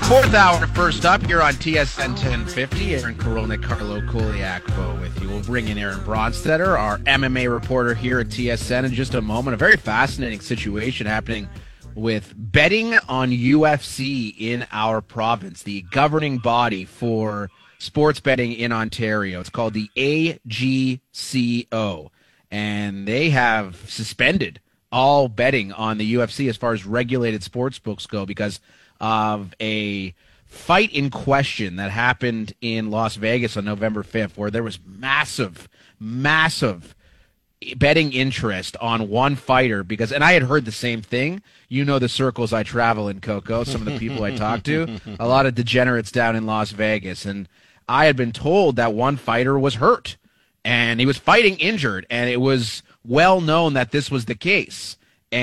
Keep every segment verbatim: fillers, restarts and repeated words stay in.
Fourth hour, first up, here on T S N ten fifty. Aaron Korolnik, Carlo Koliakvo with you. We'll bring in Aaron Bronsteter, our M M A reporter here at T S N in just a moment. A very fascinating situation happening with betting on U F C in our province, the governing body for sports betting in Ontario. It's called the A G C O, and they have suspended all betting on the U F C as far as regulated sports books go because of a fight in question that happened in Las Vegas on November fifth, where there was massive, massive betting interest on one fighter because, and I had heard the same thing. You know the circles I travel in, Coco, some of the people I talk to, a lot of degenerates down in Las Vegas, and I had been told that one fighter was hurt and he was fighting injured, and it was well known that this was the case.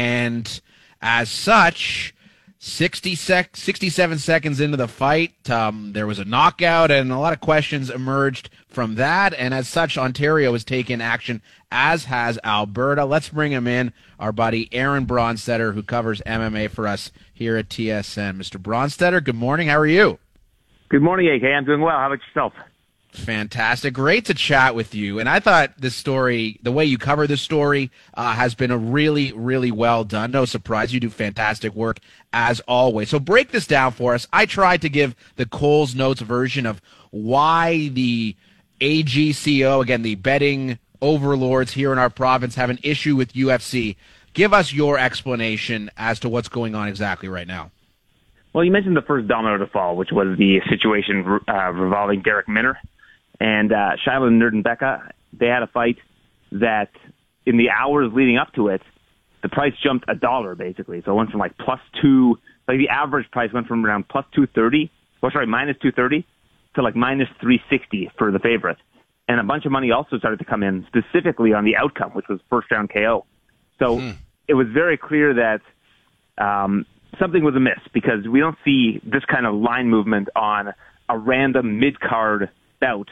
And as such, sixty sec- sixty-seven seconds into the fight, um, there was a knockout, and a lot of questions emerged from that. And as such, Ontario has taken action, as has Alberta. Let's bring him in, our buddy Aaron Bronsteter, who covers M M A for us here at T S N. Mister Bronsteter, good morning. How are you? Good morning, A K. I'm doing well. How about yourself? Fantastic. Great to chat with you. And I thought this story, the way you cover this story, uh, has been a really, really well done. No surprise. You do fantastic work as always. So break this down for us. I tried to give the Coles Notes version of why the A G C O, again, the betting overlords here in our province, have an issue with U F C. Give us your explanation as to what's going on exactly right now. Well, you mentioned the first domino to fall, which was the situation uh, revolving Derek Minner. And uh, Shiloh Nerdenbecka, they had a fight that in the hours leading up to it, the price jumped a dollar basically. So it went from like plus two, like the average price went from around plus two thirty, or sorry, minus two thirty to like minus three sixty for the favorite. And a bunch of money also started to come in specifically on the outcome, which was first round K O. So hmm. it was very clear that um, something was amiss because we don't see this kind of line movement on a random mid-card bout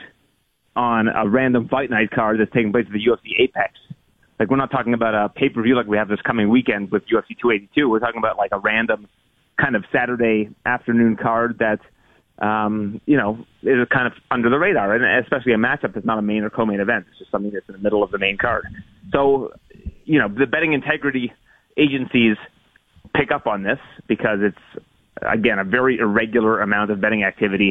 on a random fight night card that's taking place at the U F C Apex. Like, we're not talking about a pay-per-view like we have this coming weekend with U F C two eighty-two. We're talking about like a random kind of Saturday afternoon card that, um, you know, is kind of under the radar, and especially a matchup that's not a main or co-main event. It's just something that's in the middle of the main card. So, you know, the betting integrity agencies pick up on this because it's, again, a very irregular amount of betting activity.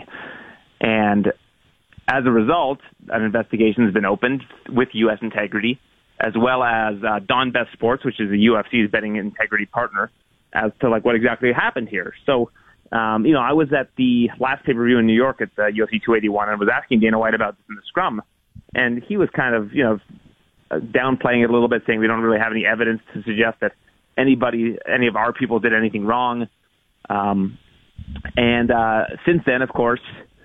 And as a result, an investigation has been opened with U S Integrity, as well as uh, Don Best Sports, which is the U F C's betting integrity partner, as to like what exactly happened here. So, um, you know, I was at the last pay-per-view in New York at the U F C two eighty-one and was asking Dana White about this in the scrum, and he was kind of, you know, downplaying it a little bit, saying we don't really have any evidence to suggest that anybody, any of our people did anything wrong. Um, and uh, since then, of course,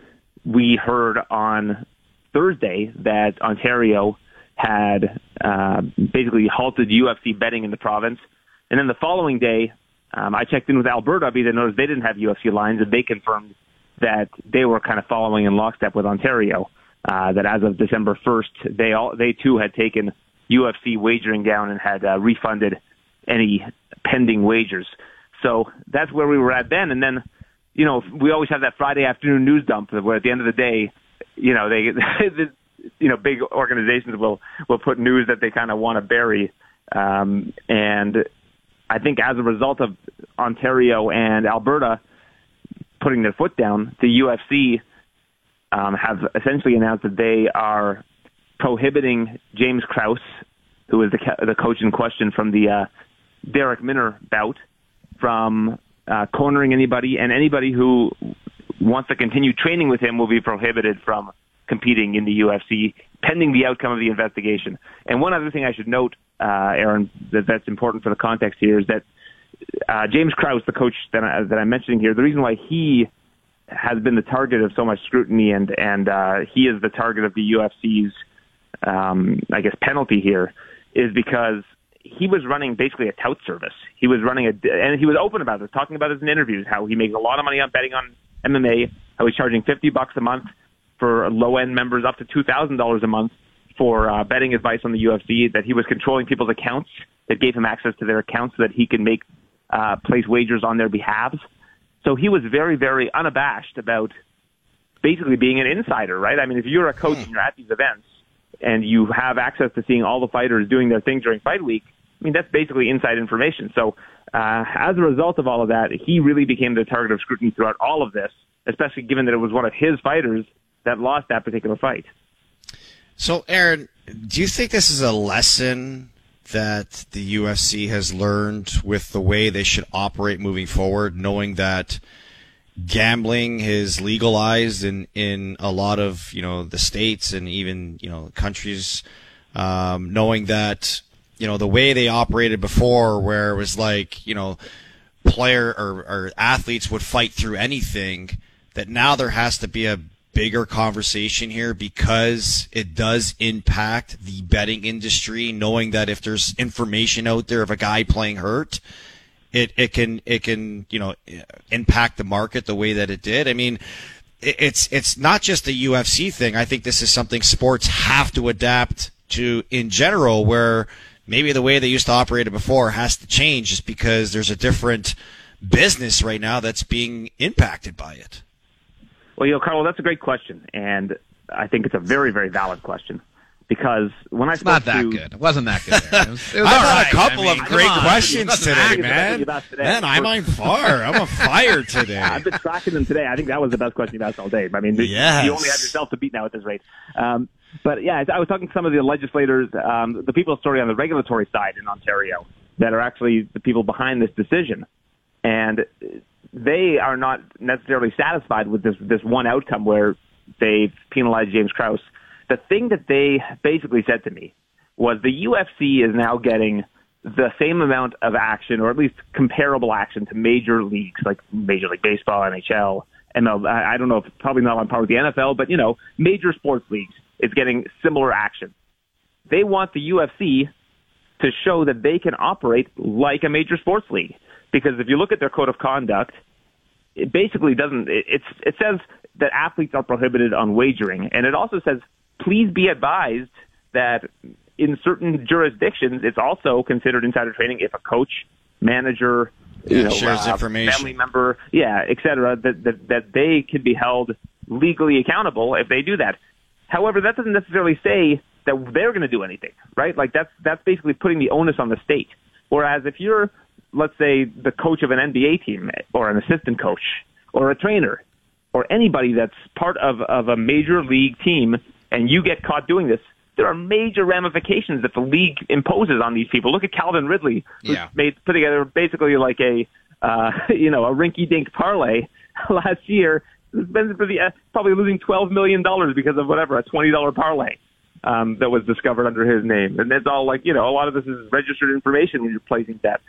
we heard on Thursday that Ontario had uh, basically halted U F C betting in the province. And then the following day, um, I checked in with Alberta because I noticed they didn't have U F C lines, and they confirmed that they were kind of following in lockstep with Ontario, uh, that as of December first, they all they too had taken U F C wagering down and had uh, refunded any pending wagers. So that's where we were at then. And then, you know, we always have that Friday afternoon news dump where at the end of the day, you know, they, you know, big organizations will, will put news that they kind of want to bury. Um, and I think as a result of Ontario and Alberta putting their foot down, the U F C um, have essentially announced that they are prohibiting James Krause, who is the, the coach in question from the uh, Derek Minner bout, from Uh, cornering anybody, and anybody who wants to continue training with him will be prohibited from competing in the U F C pending the outcome of the investigation. And one other thing I should note, uh, Aaron, that that's important for the context here is that uh, James Krause, the coach that, I, that I'm mentioning here, the reason why he has been the target of so much scrutiny and, and uh, he is the target of the U F C's, um, I guess, penalty here is because he was running basically a tout service. He was running a, and he was open about this, talking about this in interviews, how he makes a lot of money on betting on M M A, how he's charging fifty bucks a month for low-end members, up to two thousand dollars a month for uh, betting advice on the U F C, that he was controlling people's accounts, that gave him access to their accounts so that he can make, uh, place wagers on their behalves. So he was very, very unabashed about basically being an insider, right? I mean, if you're a coach and you're at these events and you have access to seeing all the fighters doing their thing during fight week, I mean, that's basically inside information. So uh, as a result of all of that, he really became the target of scrutiny throughout all of this, especially given that it was one of his fighters that lost that particular fight. So, Aaron, do you think this is a lesson that the U F C has learned with the way they should operate moving forward, knowing that gambling is legalized in, in a lot of, you know, the states and even, you know, countries, um, knowing that, you know, the way they operated before where it was like, you know, player or, or athletes would fight through anything, that now there has to be a bigger conversation here because it does impact the betting industry, knowing that if there's information out there of a guy playing hurt, it, it can, it can, you know, impact the market the way that it did. I mean, it's, it's not just a U F C thing. I think this is something sports have to adapt to in general, where maybe the way they used to operate it before has to change just because there's a different business right now that's being impacted by it. Well, you know, Carlo, that's a great question, and I think it's a very, very valid question. Because when I it's spoke not that to, good. It wasn't that good. It was, it was I've all had right. a couple I mean, of great on. questions today, man. today. Man, I'm on fire. I'm on fire today. I've been tracking them today. I think that was the best question you've asked all day. I mean, yes. You only have yourself to beat now at this rate. Um, but yeah, I was talking to some of the legislators, um, the people story on the regulatory side in Ontario that are actually the people behind this decision, and they are not necessarily satisfied with this this one outcome where they've penalized James Krause. The thing that they basically said to me was the U F C is now getting the same amount of action, or at least comparable action, to major leagues like Major League Baseball, N H L, M L B. I don't know if it's probably not on par with the N F L, but, you know, major sports leagues is getting similar action. They want the U F C to show that they can operate like a major sports league. Because if you look at their code of conduct, it basically doesn't, it, it's, it says that athletes are prohibited on wagering. And it also says, please be advised that in certain jurisdictions, it's also considered insider trading if a coach, manager, yeah, you know, shares uh, information, family member, yeah, et cetera, that, that, that they can be held legally accountable if they do that. However, that doesn't necessarily say that they're going to do anything, right? Like that's, that's basically putting the onus on the state. Whereas if you're, let's say, the coach of an N B A team or an assistant coach or a trainer or anybody that's part of, of a major league team and you get caught doing this, there are major ramifications that the league imposes on these people. Look at Calvin Ridley, who yeah. made put together basically like a, uh, you know, a rinky-dink parlay last year. For the, uh, probably losing twelve million dollars because of whatever, a twenty dollars parlay um, that was discovered under his name. And it's all like, you know, a lot of this is registered information when you're placing bets.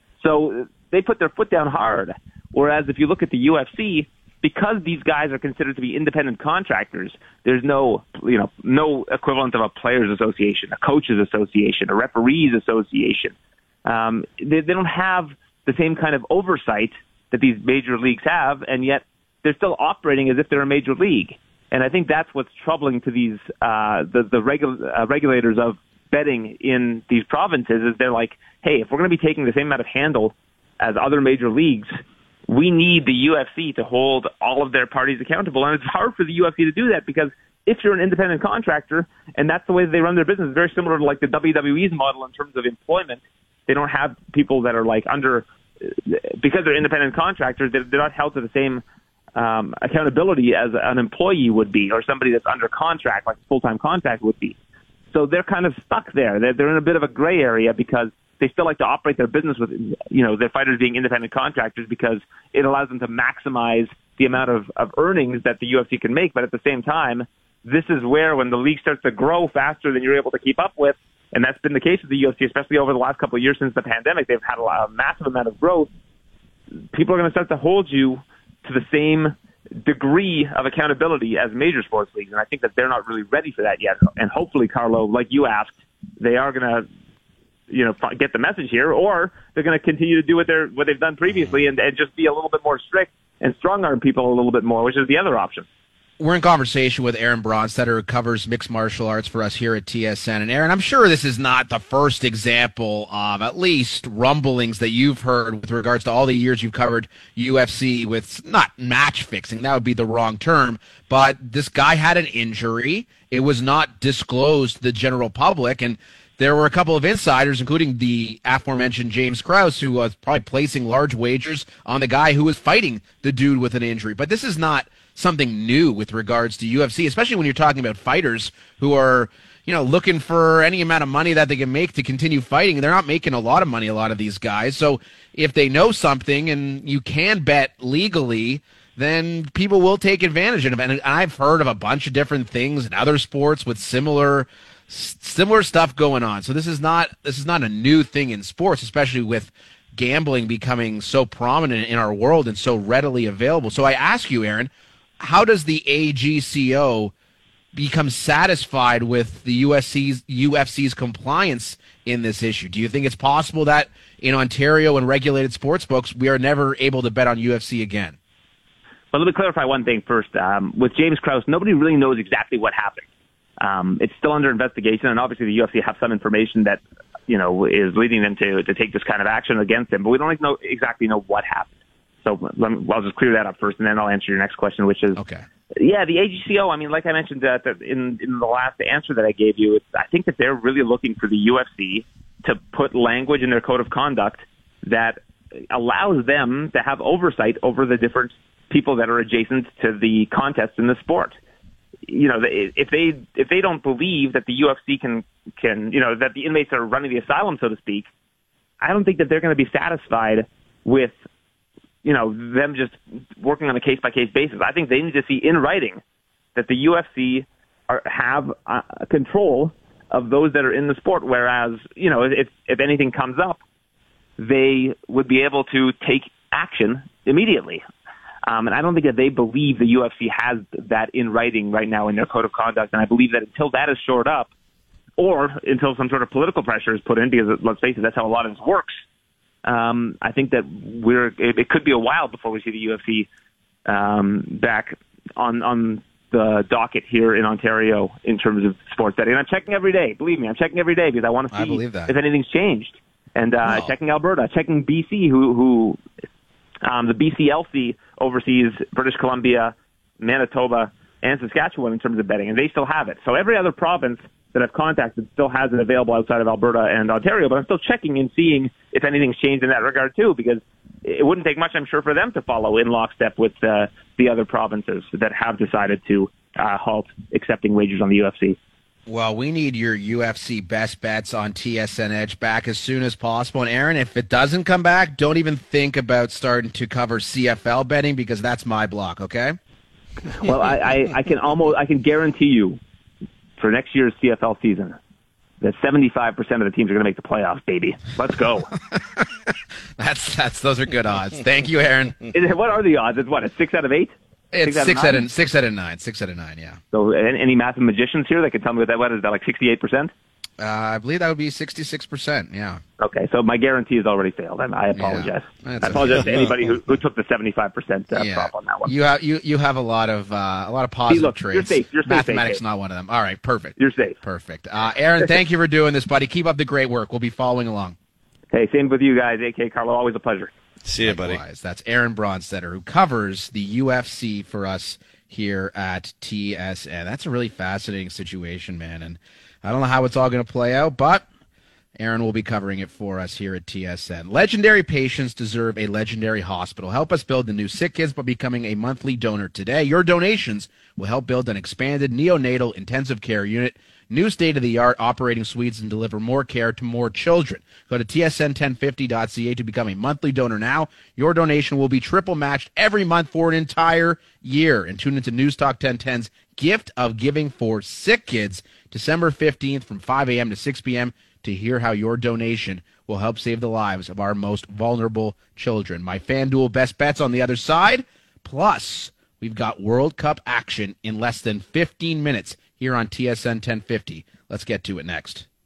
So they put their foot down hard. Whereas if you look at the U F C, because these guys are considered to be independent contractors, there's no, you know, no equivalent of a players' association, a coaches' association, a referees' association. Um, they, they don't have the same kind of oversight that these major leagues have, and yet they're still operating as if they're a major league. And I think that's what's troubling to these uh, the the regu- uh, regulators of betting in these provinces is they're like, hey, if we're going to be taking the same amount of handle as other major leagues, we need the U F C to hold all of their parties accountable. And it's hard for the U F C to do that because if you're an independent contractor and that's the way that they run their business, very similar to like the W W E's model in terms of employment. They don't have people that are like under, because they're independent contractors, they're not held to the same um, accountability as an employee would be or somebody that's under contract, like full-time contract would be. So they're kind of stuck there. They're, they're in a bit of a gray area because they still like to operate their business with, you know, their fighters being independent contractors because it allows them to maximize the amount of, of earnings that the U F C can make. But at the same time, this is where when the league starts to grow faster than you're able to keep up with, and that's been the case with the U F C, especially over the last couple of years since the pandemic, they've had a, lot, a massive amount of growth. People are going to start to hold you to the same degree of accountability as major sports leagues. And I think that they're not really ready for that yet. And hopefully, Carlo, like you asked, they are going to, you know, get the message here, or they're going to continue to do what they're what they've done previously and, and just be a little bit more strict and strong arm people a little bit more, which is the other option. We're in conversation with Aaron Bronsteter, who covers mixed martial arts for us here at T S N. And Aaron, I'm sure this is not the first example of at least rumblings that you've heard with regards to all the years you've covered U F C with not match fixing. That would be the wrong term. But this guy had an injury. It was not disclosed to the general public. And there were a couple of insiders, including the aforementioned James Krause, who was probably placing large wagers on the guy who was fighting the dude with an injury. But this is not something new with regards to U F C, especially when you're talking about fighters who are, you know, looking for any amount of money that they can make to continue fighting. They're not making a lot of money, a lot of these guys. So if they know something and you can bet legally, then people will take advantage of it. And I've heard of a bunch of different things in other sports with similar similar stuff going on. So this is not this is not a new thing in sports, especially with gambling becoming so prominent in our world and so readily available. So I ask you, Aaron, how does the A G C O become satisfied with the U F C's U F C's compliance in this issue? Do you think it's possible that in Ontario and regulated sports books, we are never able to bet on U F C again? Well, let me clarify one thing first. Um, with James Krause, nobody really knows exactly what happened. Um, it's still under investigation, and obviously the U F C have some information that, you know, is leading them to, to take this kind of action against him, but we don't know, exactly know what happened. So let me, I'll just clear that up first, and then I'll answer your next question, which is, okay. Yeah, the A G C O, I mean, like I mentioned uh, in, in the last answer that I gave you, it's, I think that they're really looking for the U F C to put language in their code of conduct that allows them to have oversight over the different people that are adjacent to the contests in the sport. You know, if they if they don't believe that the U F C can, can you know, that the inmates are running the asylum, so to speak, I don't think that they're going to be satisfied with, you know, them just working on a case-by-case basis. I think they need to see in writing that the U F C are, have uh, control of those that are in the sport, whereas, you know, if, if anything comes up, they would be able to take action immediately. Um, and I don't think that they believe the U F C has that in writing right now in their code of conduct. And I believe that until that is shored up, or until some sort of political pressure is put in, because let's face it, that's how a lot of this works, Um, I think that we're. It, it could be a while before we see the U F C um, back on on the docket here in Ontario in terms of sports betting. And I'm checking every day. Believe me, I'm checking every day because I want to see I believe that. if anything's changed. And uh, No. checking Alberta, checking B C, who who um, the B C L C oversees British Columbia, Manitoba, and Saskatchewan in terms of betting, and they still have it. So every other province that I've contacted still has it available outside of Alberta and Ontario, but I'm still checking and seeing if anything's changed in that regard too, because it wouldn't take much, I'm sure, for them to follow in lockstep with uh, the other provinces that have decided to uh, halt accepting wagers on the U F C. Well, we need your U F C best bets on T S N Edge back as soon as possible. And Aaron, if it doesn't come back, don't even think about starting to cover C F L betting, because that's my block, okay? Well, I, I, I can almost, I can guarantee you for next year's C F L season that seventy-five percent of the teams are going to make the playoffs, baby. Let's go. that's, that's, those are good odds. Thank you, Aaron. Is it, what are the odds? It's what, a six out of eight? It's six, six out out of of six out of nine. Six out of nine. Yeah. So, any, any mathematicians here that can tell me what that what is? That like sixty-eight percent? Uh, I believe that would be sixty-six percent. Yeah. Okay, so my guarantee has already failed, and I apologize. Yeah, I apologize okay. to anybody who, who took the seventy-five percent uh, Yeah. prop on that one. You have you you have a lot of uh, a lot of positive look, traits. you're safe. You're safe, Mathematics safe. not one of them. All right. Perfect. You're safe. Perfect. Uh, Aaron, thank you for doing this, buddy. Keep up the great work. We'll be following along. Hey, same with you guys. A K Carlo, always a pleasure. See you, buddy. Likewise. That's Aaron Bronsteter, who covers the U F C for us here at T S N. That's a really fascinating situation, man. And I don't know how it's all going to play out, but Aaron will be covering it for us here at T S N. Legendary patients deserve a legendary hospital. Help us build the new Sick Kids by becoming a monthly donor today. Your donations will help build an expanded neonatal intensive care unit, new state-of-the-art operating suites, and deliver more care to more children. Go to T S N ten fifty dot C A to become a monthly donor now. Your donation will be triple matched every month for an entire year. And tune into News Talk ten ten's Gift of Giving for Sick Kids, December fifteenth from five a.m. to six p.m. to hear how your donation will help save the lives of our most vulnerable children. My FanDuel best bets on the other side. Plus, we've got World Cup action in less than fifteen minutes here on T S N ten fifty. Let's get to it next.